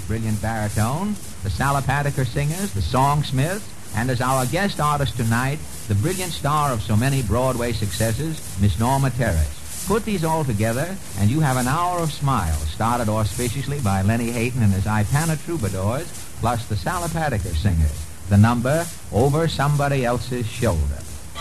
brilliant baritone, the Salopatiker Singers, the Songsmiths, and as our guest artist tonight, the brilliant star of so many Broadway successes, Miss Norma Terrace. Put these all together, and you have an hour of smiles, started auspiciously by Lenny Hayton and his Ipana Troubadours, plus the Salopatiker Singers. The number, Over Somebody Else's Shoulder.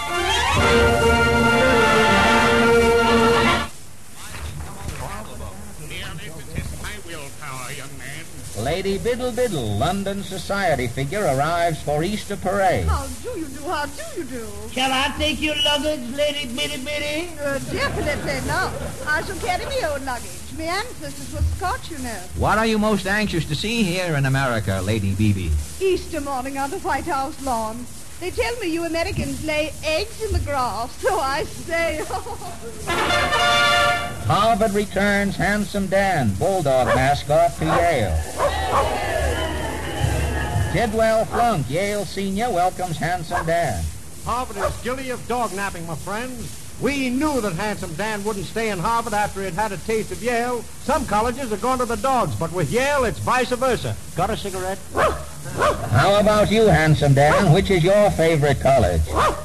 Lady Biddle Biddle, London society figure, arrives for Easter parade. How do you do? How do you do? Shall I take your luggage, Lady Bitty Bitty? Definitely not. I shall carry my own luggage. My ancestors were Scotch, you know. What are you most anxious to see here in America, Lady Bibi? Easter morning on the White House lawn. They tell me you Americans lay eggs in the grass, so I say... Harvard returns Handsome Dan, Bulldog mascot, to Yale. Tidwell Flunk, Yale senior, welcomes Handsome Dan. Harvard is guilty of dog-napping, my friends. We knew that Handsome Dan wouldn't stay in Harvard after he'd had a taste of Yale. Some colleges are going to the dogs, but with Yale, it's vice versa. Got a cigarette? How about you, Handsome Dan? Which is your favorite college?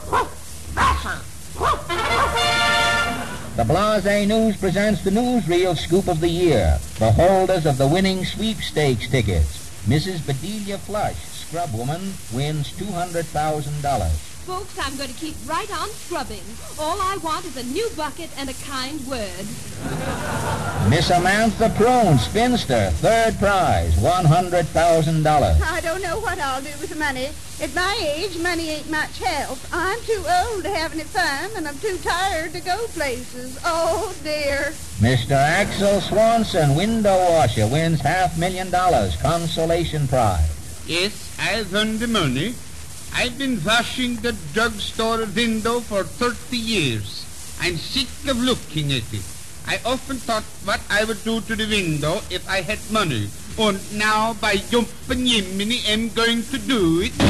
The Blase News presents the newsreel scoop of the year. The holders of the winning sweepstakes tickets. Mrs. Bedelia Flush, scrubwoman, wins $200,000. Folks, I'm going to keep right on scrubbing. All I want is a new bucket and a kind word. Miss Samantha Prune, spinster, third prize, $100,000. I don't know what I'll do with the money. At my age, money ain't much help. I'm too old to have any fun, and I'm too tired to go places. Oh, dear. Mr. Axel Swanson, window washer, wins $500,000, consolation prize. Yes, I've earned the money. I've been washing the drugstore window for 30 years. I'm sick of looking at it. I often thought what I would do to the window if I had money. And now, by jumping Yiminy, I'm going to do it.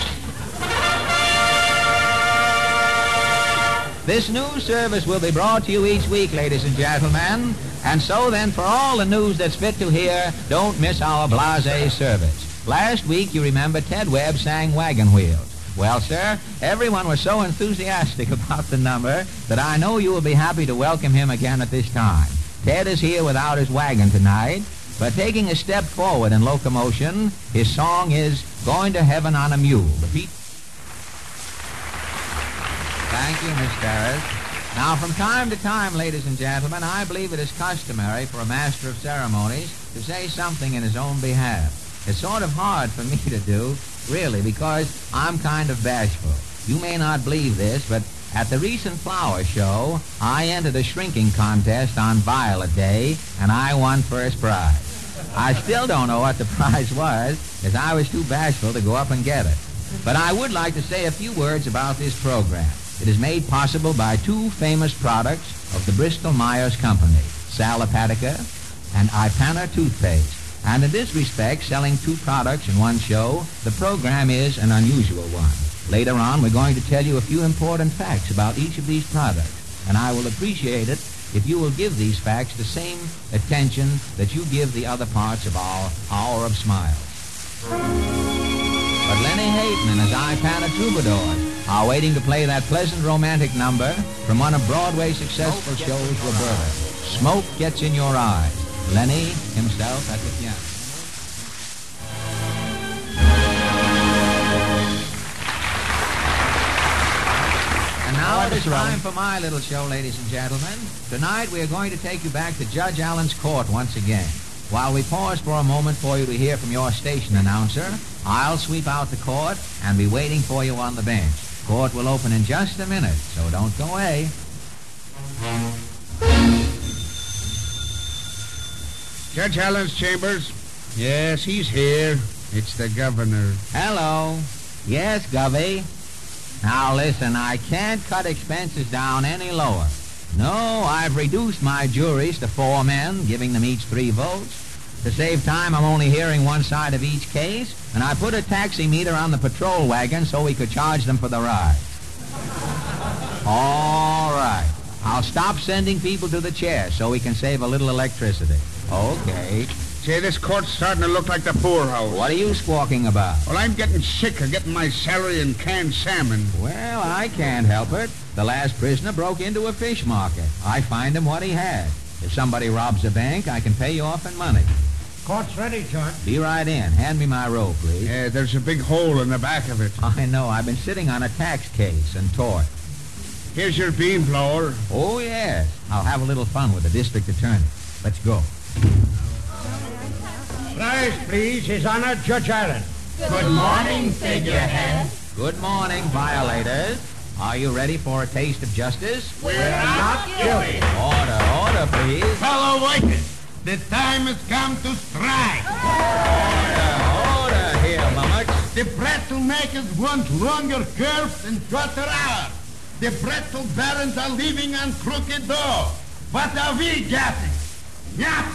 This news service will be brought to you each week, ladies and gentlemen. And so then, for all the news that's fit to hear, don't miss our Blase service. Last week, you remember, Ted Webb sang Wagon Wheels. Well, sir, everyone was so enthusiastic about the number that I know you will be happy to welcome him again at this time. Ted is here without his wagon tonight, but taking a step forward in locomotion, his song is Going to Heaven on a Mule. Thank you, Miss Ferris. Now, from time to time, ladies and gentlemen, I believe it is customary for a master of ceremonies to say something in his own behalf. It's sort of hard for me to do, really, because I'm kind of bashful. You may not believe this, but at the recent flower show, I entered a shrinking contest on Violet Day, and I won first prize. I still don't know what the prize was, as I was too bashful to go up and get it. But I would like to say a few words about this program. It is made possible by two famous products of the Bristol-Myers Company, Salopatiker and Ipana toothpaste. And in this respect, selling two products in one show, the program is an unusual one. Later on, we're going to tell you a few important facts about each of these products, and I will appreciate it if you will give these facts the same attention that you give the other parts of our Hour of Smiles. But Lenny Hayton and his Ipana Troubadours are waiting to play that pleasant romantic number from one of Broadway's successful shows, Roberta. Smoke Gets in Your Eyes. Lenny himself at the piano. And now it is time for my little show, ladies and gentlemen. Tonight we are going to take you back to Judge Allen's court once again. While we pause for a moment for you to hear from your station announcer, I'll sweep out the court and be waiting for you on the bench. Court will open in just a minute, so don't go away. Judge Allen's chambers. Yes, he's here. It's the governor. Hello. Yes, Govey. Now listen, I can't cut expenses down any lower. No, I've reduced my juries to 4 men, giving them each 3 votes. To save time, I'm only hearing one side of each case, and I put a taxi meter on the patrol wagon so we could charge them for the ride. All right. I'll stop sending people to the chair so we can save a little electricity. Okay. Say, this court's starting to look like the poorhouse. What are you squawking about? Well, I'm getting sick of getting my salary in canned salmon. Well, I can't help it. The last prisoner broke into a fish market. I find him what he had. If somebody robs a bank, I can pay you off in money. Court's ready, Judge. Be right in. Hand me my robe, please. Yeah, there's a big hole in the back of it. I know. I've been sitting on a tax case and taught. Here's your bean blower. Oh, yes. I'll have a little fun with the district attorney. Let's go. Rise, please. His Honor, Judge Allen. Good morning, figurehead. Good morning, violators. Are you ready for a taste of justice? We're not guilty. Order, please. Fellow workers, the time has come to strike. Order here, Mummux. The pretzel makers want longer curves and shorter hours. The pretzel barons are leaving on crooked dough. What are we getting? Nothing.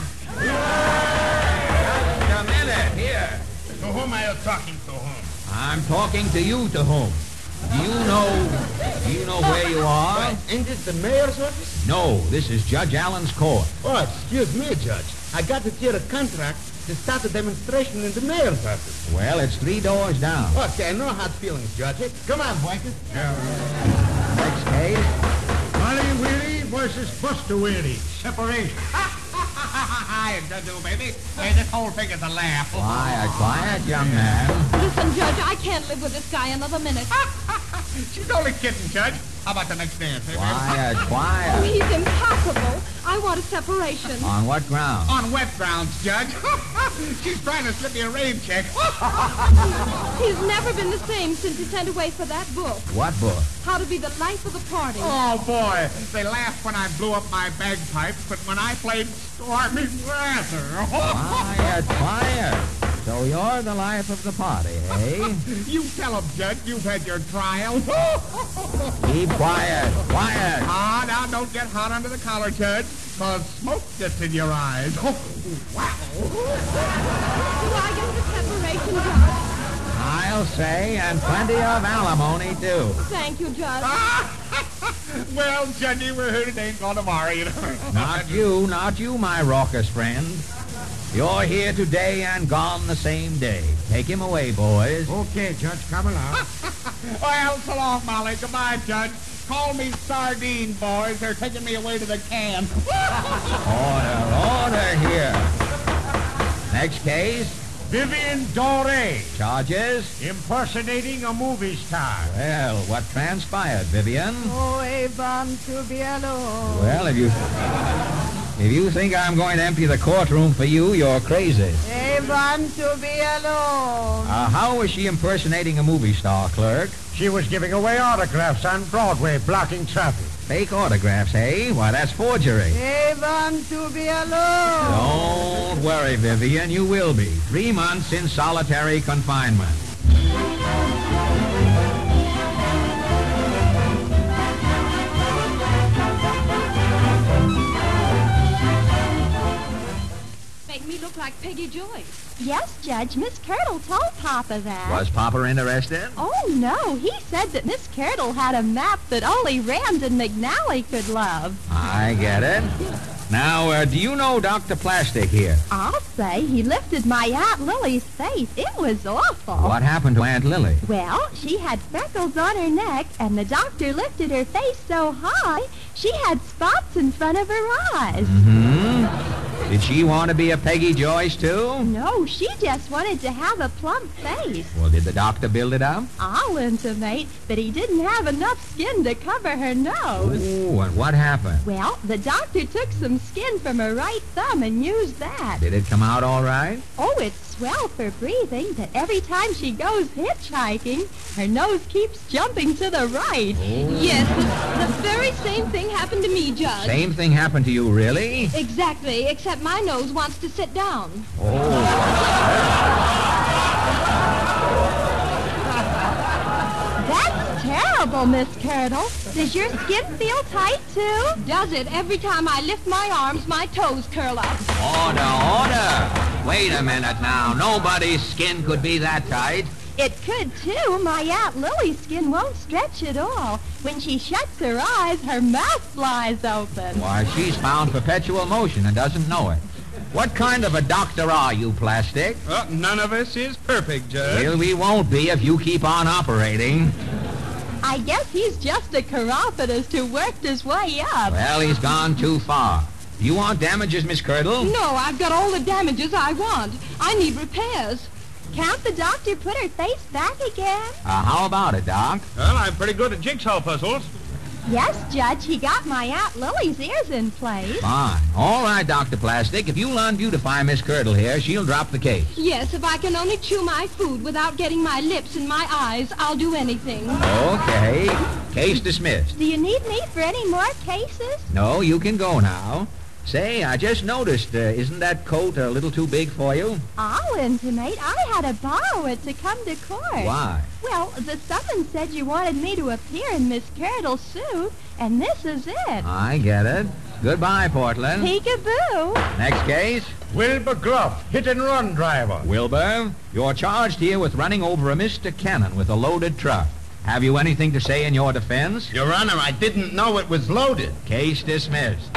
Just a minute, here. To whom are you talking to whom? I'm talking to you, to whom? Do you know where you are? Ain't this the mayor's office? No, this is Judge Allen's court. Oh, excuse me, Judge. I got to see a contract to start a demonstration in the mayor's office. Well, it's 3 doors down. Okay, no hard feelings, Judge. Come on, Boykins. Next case. Willie Willie versus Buster Willie. Separation. Hi, baby. Hey, this whole thing is a laugh. Quiet, young man. Listen, Judge, I can't live with this guy another minute. She's only kidding, Judge. How about the next dance, eh, baby? Quiet. He's impossible. I want a separation. On what ground? On wet grounds, Judge. She's trying to slip me a rain check. He's never been the same since he sent away for that book. What book? How to be the life of the party. Oh, boy. They laughed when I blew up my bagpipes, but when I played Stormy Weather... Quiet. So you're the life of the party, eh? You tell them, Judge. You've had your trial. Keep quiet. Ah, now don't get hot under the collar, Judge, because smoke gets in your eyes. Oh, wow. Do I get the separation, Judge? I'll say, and plenty of alimony, too. Thank you, Judge. Well, Judgy, we're here today and gone tomorrow, you know. Not you, my raucous friend. You're here today and gone the same day. Take him away, boys. Okay, Judge, come along. Well, so long, Molly. Goodbye, Judge. Call me Sardine, boys. They're taking me away to the can. Order here. Next case. Vivian Doré. Charges? Impersonating a movie star. Well, what transpired, Vivian? Oh, I want to be alone. Well, if you think I'm going to empty the courtroom for you, you're crazy. I want to be alone. How was she impersonating a movie star, clerk? She was giving away autographs on Broadway, blocking traffic. Fake autographs, eh? Why, that's forgery. I want to be alone. Don't worry, Vivian. You will be. 3 months in solitary confinement. Make me look like Peggy Joyce. Yes, Judge. Miss Curdle told Papa that. Was Papa interested? Oh, no. He said that Miss Curdle had a map that only Ramsden McNally could love. I get it. Now, do you know Dr. Plastic here? I'll say he lifted my Aunt Lily's face. It was awful. What happened to Aunt Lily? Well, she had freckles on her neck, and the doctor lifted her face so high, she had spots in front of her eyes. Mm-hmm. Did she want to be a Peggy Joyce, too? No, she just wanted to have a plump face. Well, did the doctor build it up? I'll intimate that he didn't have enough skin to cover her nose. Oh, and what happened? Well, the doctor took some skin from her right thumb and used that. Did it come out all right? Oh, it's swell for breathing, but every time she goes hitchhiking, her nose keeps jumping to the right. Oh. Yes, the very same thing happened to me, Judge. Same thing happened to you, really? Exactly, except my nose wants to sit down. That's terrible, Miss Curdle. Does your skin feel tight, too? Does it? Every time I lift my arms, my toes curl up. Order. Wait a minute now. Nobody's skin could be that tight. It could, too. My Aunt Lily's skin won't stretch at all. When she shuts her eyes, her mouth flies open. Why, she's found perpetual motion and doesn't know it. What kind of a doctor are you, Plastic? None of us is perfect, Judge. Well, we won't be if you keep on operating. I guess he's just a chiropodist who worked his way up. Well, he's gone too far. Do you want damages, Miss Curdle? No, I've got all the damages I want. I need repairs. Can't the doctor put her face back again? How about it, Doc? Well, I'm pretty good at jigsaw puzzles. Yes, Judge, he got my Aunt Lily's ears in place. Fine. All right, Dr. Plastic. If you'll unbeautify Miss Curdle here, she'll drop the case. Yes, if I can only chew my food without getting my lips in my eyes, I'll do anything. Okay. Case dismissed. Do you need me for any more cases? No, you can go now. Say, I just noticed, isn't that coat a little too big for you? I'll intimate I had to borrow it to come to court. Why? Well, the summons said you wanted me to appear in Miss Curdle's suit, and this is it. I get it. Goodbye, Portland. Peekaboo. Next case. Wilbur Gruff, hit-and-run driver. Wilbur, you're charged here with running over a Mr. Cannon with a loaded truck. Have you anything to say in your defense? Your Honor, I didn't know it was loaded. Case dismissed.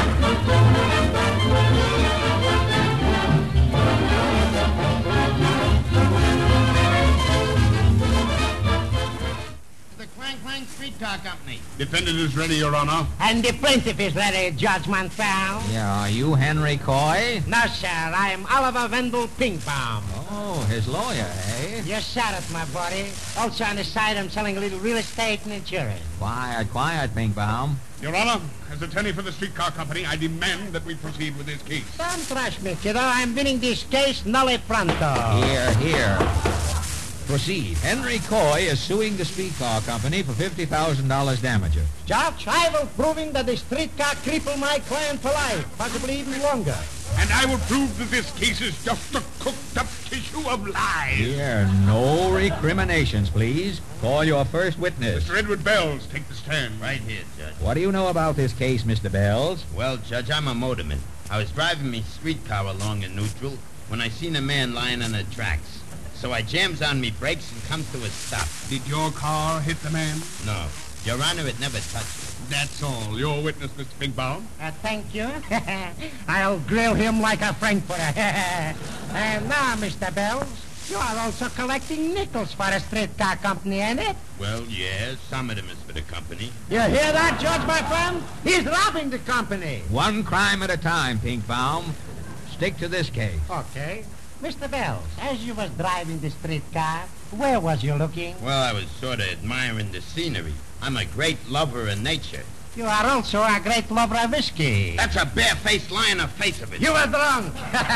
The Clang Clang Streetcar Company. Defendant is ready, Your Honor. And the plaintiff is ready, Judge Manfell. Yeah, are you Henry Coy? No, sir, I am Oliver Wendell Pinkbaum. Oh, his lawyer, eh? You said it, my buddy. Also on the side, I'm selling a little real estate and insurance. Quiet, Pinkbaum. Your Honor, as attorney for the streetcar company, I demand that we proceed with this case. Don't trash me, kiddo. I'm winning this case nolle pronto. Here. Proceed. Henry Coy is suing the streetcar company for $50,000 damages. Judge, I will proving that the streetcar cripple my client for life, possibly even longer. And I will prove that this case is just a cooked-up tissue of lies. Here, no recriminations, please. Call your first witness. Mr. Edward Bells, take the stand. Right here, Judge. What do you know about this case, Mr. Bells? Well, Judge, I'm a motorman. I was driving me streetcar along in neutral when I seen a man lying on the tracks. So I jams on me brakes and comes to a stop. Did your car hit the man? No. Your Honor, it never touched me. That's all. Your witness, Mr. Pinkbaum. Thank you. I'll grill him like a frankfurter. And now, Mr. Bells, you are also collecting nickels for a streetcar company, ain't it? Well, yeah, some of them is for the company. You hear that, Judge, my friend? He's robbing the company. One crime at a time, Pinkbaum. Stick to this case. Okay. Mr. Bells, as you was driving the streetcar, where was you looking? Well, I was sort of admiring the scenery. I'm a great lover of nature. You are also a great lover of whiskey. That's a bare-faced lie in the face of it. You were drunk.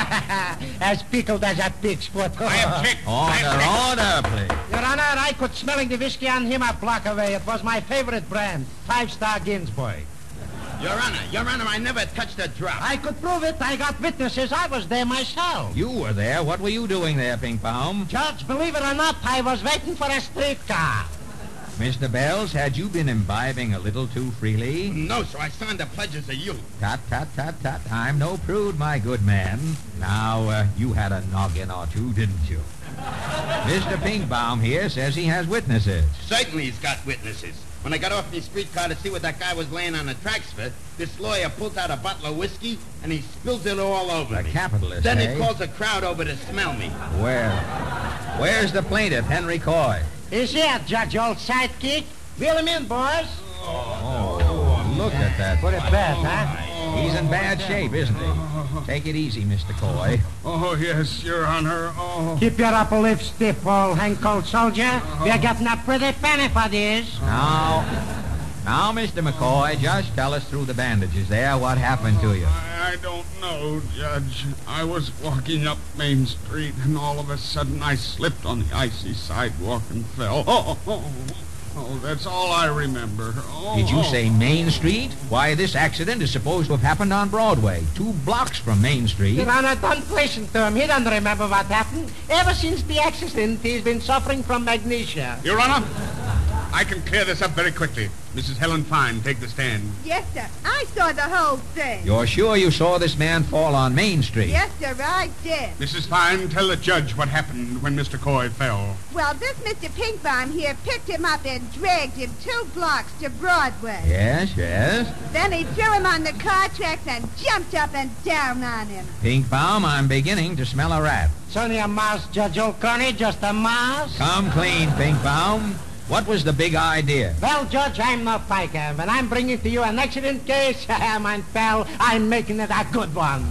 As pickled as a pig's foot. I object. Order, please. Your Honor, I could smelling the whiskey on him a block away. It was my favorite brand, 5-Star Ginsburg. Your Honor, I never touched a drop. I could prove it. I got witnesses. I was there myself. You were there. What were you doing there, Pinkbaum? Judge, believe it or not, I was waiting for a streetcar. Mr. Bells, had you been imbibing a little too freely? No, sir, I signed the pledges of you. Tut. I'm no prude, my good man. Now, you had a noggin or two, didn't you? Mr. Pinkbaum here says he has witnesses. Certainly he's got witnesses. When I got off the streetcar to see what that guy was laying on the tracks for, this lawyer pulled out a bottle of whiskey and he spilled it all over A me. capitalist, Then eh? he calls a crowd over to smell me. Where's the plaintiff, Henry Coy? He's here, Judge, old sidekick. Wheel him in, boys. Oh, look at that. Put it back, huh? He's in bad shape, isn't he? Take it easy, Mr. Coy. Oh, yes, Your Honor. Oh. Keep your upper lip stiff, old hang-cold soldier. We're getting a pretty penny for this. Now, Mr. McCoy, just tell us through the bandages there what happened to you. I don't know, Judge. I was walking up Main Street, and all of a sudden I slipped on the icy sidewalk and fell. Oh, that's all I remember. Oh. Did you say Main Street? Why, this accident is supposed to have happened on Broadway, 2 blocks from Main Street. Your Honor, don't listen to him. He doesn't remember what happened. Ever since the accident, he's been suffering from magnesia. Your Honor, I can clear this up very quickly. Mrs. Helen Fine, take the stand. Yes, sir. I saw the whole thing. You're sure you saw this man fall on Main Street? Yes, sir, I did. Mrs. Fine, tell the judge what happened when Mr. Coy fell. Well, this Mr. Pinkbaum here picked him up and dragged him 2 blocks to Broadway. Yes, yes. Then he threw him on the car tracks and jumped up and down on him. Pinkbaum, I'm beginning to smell a rat. It's only a mouse, Judge O'Connor, just a mouse. Come clean, Pinkbaum. What was the big idea? Well, Judge, I'm no piker, but I'm bringing to you an accident case. My pal, I'm making it a good one.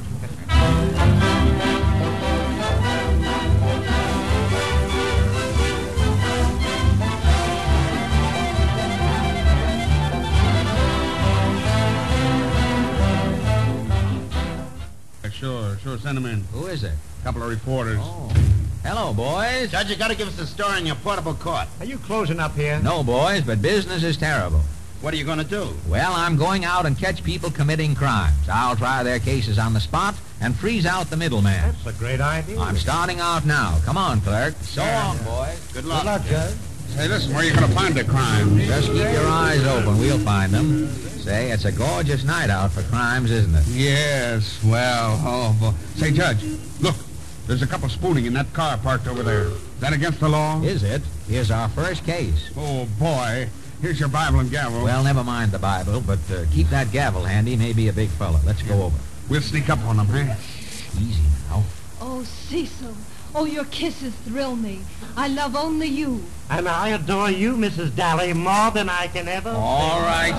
Sure, send him in. Who is it? A couple of reporters. Oh. Hello, boys. Judge, you gotta give us a story on your portable court. Are you closing up here? No, boys, but business is terrible. What are you gonna do? Well, I'm going out and catch people committing crimes. I'll try their cases on the spot and freeze out the middleman. That's a great idea. I'm starting out now. Come on, clerk. So long, boys. Good luck. Good luck, Judge. Say, listen, where are you going to find the crimes? Just keep your eyes open. We'll find them. Say, it's a gorgeous night out for crimes, isn't it? Yes, well, oh, boy. Say, Judge, look, there's a couple spooning in that car parked over there. Is that against the law? Is it? Here's our first case. Oh, boy. Here's your Bible and gavel. Well, never mind the Bible, but keep that gavel handy. Maybe a big fella. Let's go over. We'll sneak up on them, eh? Easy now. Oh, Cecil. Oh, your kisses thrill me. I love only you. And I adore you, Mrs. Daly, more than I can ever. All right,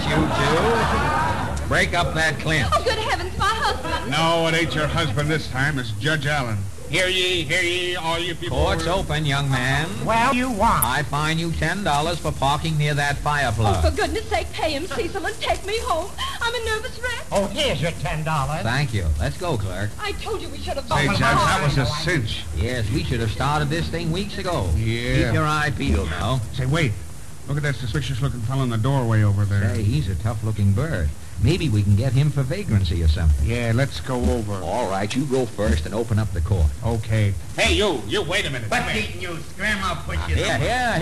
you two. Break up that clinch. Oh, good heavens, my husband. No, it ain't your husband this time. It's Judge Allen. Hear ye, all you people. Court's open, young man. Well, you want. I fine you $10 for parking near that fire Oh, plug. for goodness sake, pay him, Cecil, and take me home. I'm a nervous wreck. Oh, here's your $10. Thank you. Let's go, clerk. I told you we should have Say, gone. Judge, that was a cinch. Yes, we should have started this thing weeks ago. Yeah. Keep your eye peeled now. Say, wait. Look at that suspicious-looking fellow in the doorway over there. Say, he's a tough-looking bird. Maybe we can get him for vagrancy or something. Yeah, let's go over. All right, you go first and open up the court. Okay. Hey, you wait a minute. What's eating you? Scram, I'll push you. Here.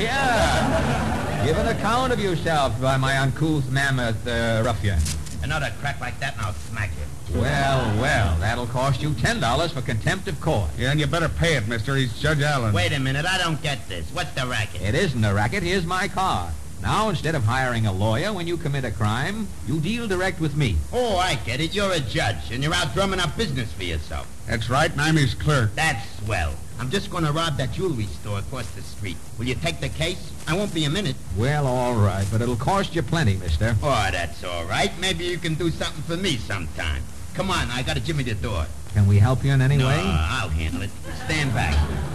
Give an account of yourself by my uncouth mammoth ruffian. Another crack like that and I'll smack you. Well, that'll cost you $10 for contempt of court. Yeah, and you better pay it, mister. He's Judge Allen. Wait a minute, I don't get this. What's the racket? It isn't a racket. Here's my card. Now, instead of hiring a lawyer when you commit a crime, you deal direct with me. Oh, I get it. You're a judge, and you're out drumming up business for yourself. That's right, and I'm his clerk. That's swell. I'm just going to rob that jewelry store across the street. Will you take the case? I won't be a minute. Well, all right, but it'll cost you plenty, mister. Oh, that's all right. Maybe you can do something for me sometime. Come on, I got to jimmy the door. Can we help you in any No, way? I'll handle it. Stand back.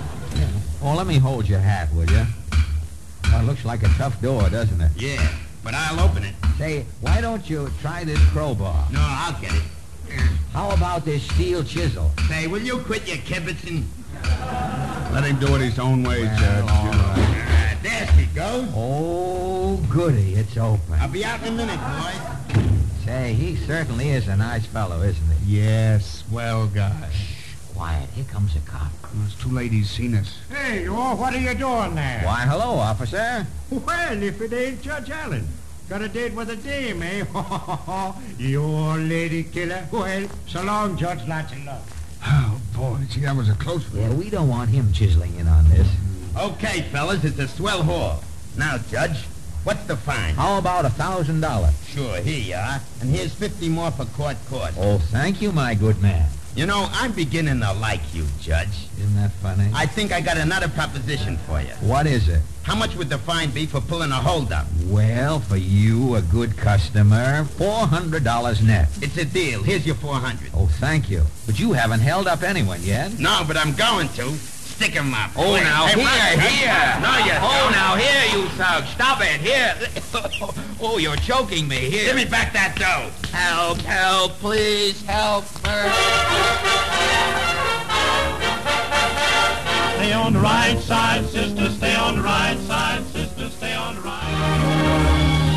Well, let me hold your hat, will you? Well, it looks like a tough door, doesn't it? Yeah, but I'll open it. Say, why don't you try this crowbar? No, I'll get it. How about this steel chisel? Say, will you quit your kibitzing? Let him do it his own way, Well, Judge. all right. There she goes. Oh, goody, it's open. I'll be out in a minute, boy. Say, he certainly is a nice fellow, isn't he? Yes, well, guy. Quiet, here comes a cop. It's too late. He's seen us. Hey, you all, what are you doing there? Why, hello, officer. Well, if it ain't Judge Allen. Got a date with a dame, eh? You old lady killer. Well, so long, Judge. Lots of love. Oh, boy, gee, that was a close one. Yeah, we don't want him chiseling in on this. Okay, fellas, it's a swell haul. Now, Judge, what's the fine? How about $1,000? Sure, here you are. And here's 50 more for court. Oh, thank you, my good man. You know, I'm beginning to like you, Judge. Isn't that funny? I think I got another proposition for you. What is it? How much would the fine be for pulling a holdup? Well, for you, a good customer, $400 net. It's a deal. Here's your 400. Oh, thank you. But you haven't held up anyone yet. No, but I'm going to. Stick 'em up. Oh, now, Hey, here. No, you Oh, don't. now, here, you thug. Stop it, here. Oh, you're choking me, here. Give me back that dough. Help, please, help. Stay on the right side, sister, stay on the right side, sister, stay on the right.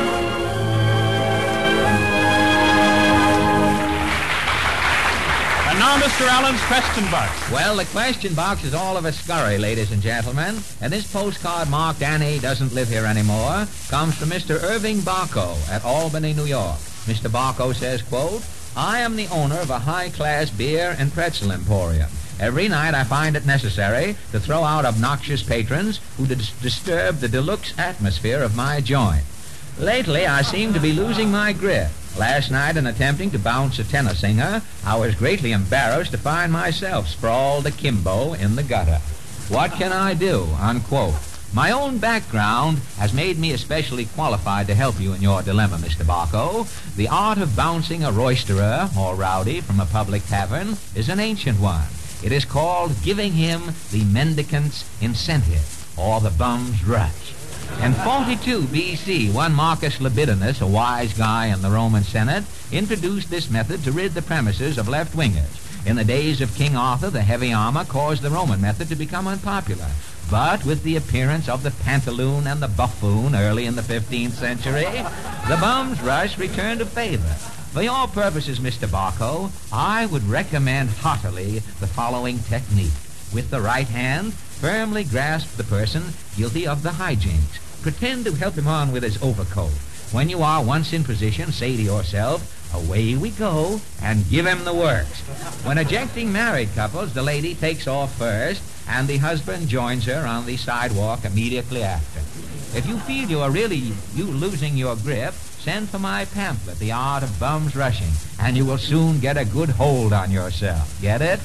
And And now, Mr. Allen's question box. Well, the question box is all of a scurry, ladies and gentlemen. And this postcard marked Annie doesn't live here anymore comes from Mr. Irving Barco at Albany, New York. Mr. Barco says, quote, I am the owner of a high-class beer and pretzel emporium. Every night I find it necessary to throw out obnoxious patrons who disturb the deluxe atmosphere of my joint. Lately, I seem to be losing my grip. Last night, in attempting to bounce a tenor singer, I was greatly embarrassed to find myself sprawled akimbo in the gutter. What can I do? Unquote. My own background has made me especially qualified to help you in your dilemma, Mr. Barco. The art of bouncing a roisterer or rowdy from a public tavern is an ancient one. It is called giving him the mendicant's incentive, or the bum's rush. In 42 B.C., one Marcus Libidinus, a wise guy in the Roman Senate, introduced this method to rid the premises of left-wingers. In the days of King Arthur, the heavy armor caused the Roman method to become unpopular. But with the appearance of the pantaloon and the buffoon early in the 15th century, the bum's rush returned to favor. For your purposes, Mr. Barco, I would recommend heartily the following technique. With the right hand, firmly grasp the person guilty of the hijinks. Pretend to help him on with his overcoat. When you are once in position, say to yourself, away we go, and give him the works. When ejecting married couples, the lady takes off first, and the husband joins her on the sidewalk immediately after. If you feel you are really losing your grip, send for my pamphlet, The Art of Bums Rushing, and you will soon get a good hold on yourself. Get it?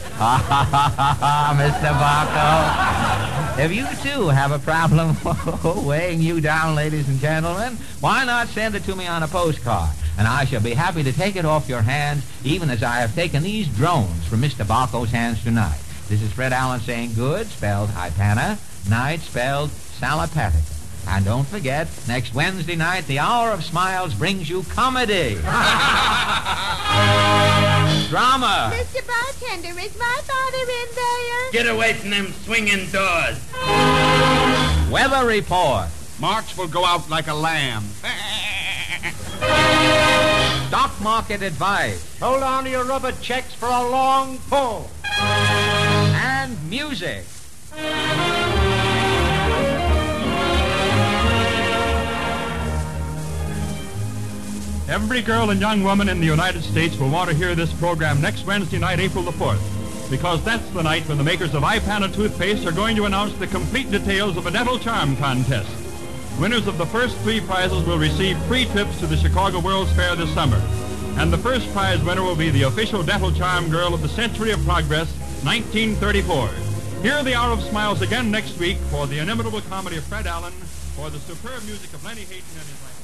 Mr. Barco. If you, too, have a problem weighing you down, ladies and gentlemen, why not send it to me on a postcard? And I shall be happy to take it off your hands, even as I have taken these drones from Mr. Barco's hands tonight. This is Fred Allen saying good, spelled Hypana, night, spelled Salapatica. And don't forget, next Wednesday night, the Hour of Smiles brings you comedy. Drama. Mr. Bartender, is my father in there? Get away from them swinging doors. Weather report. March will go out like a lamb. Stock market advice. Hold on to your rubber checks for a long pull. And music. Every girl and young woman in the United States will want to hear this program next Wednesday night, April the 4th, because that's the night when the makers of Ipana toothpaste are going to announce the complete details of a dental charm contest. Winners of the first 3 prizes will receive free trips to the Chicago World's Fair this summer. And the first prize winner will be the official dental charm girl of the Century of Progress, 1934. Hear the Hour of Smiles again next week for the inimitable comedy of Fred Allen, or the superb music of Lenny Hayton and his band.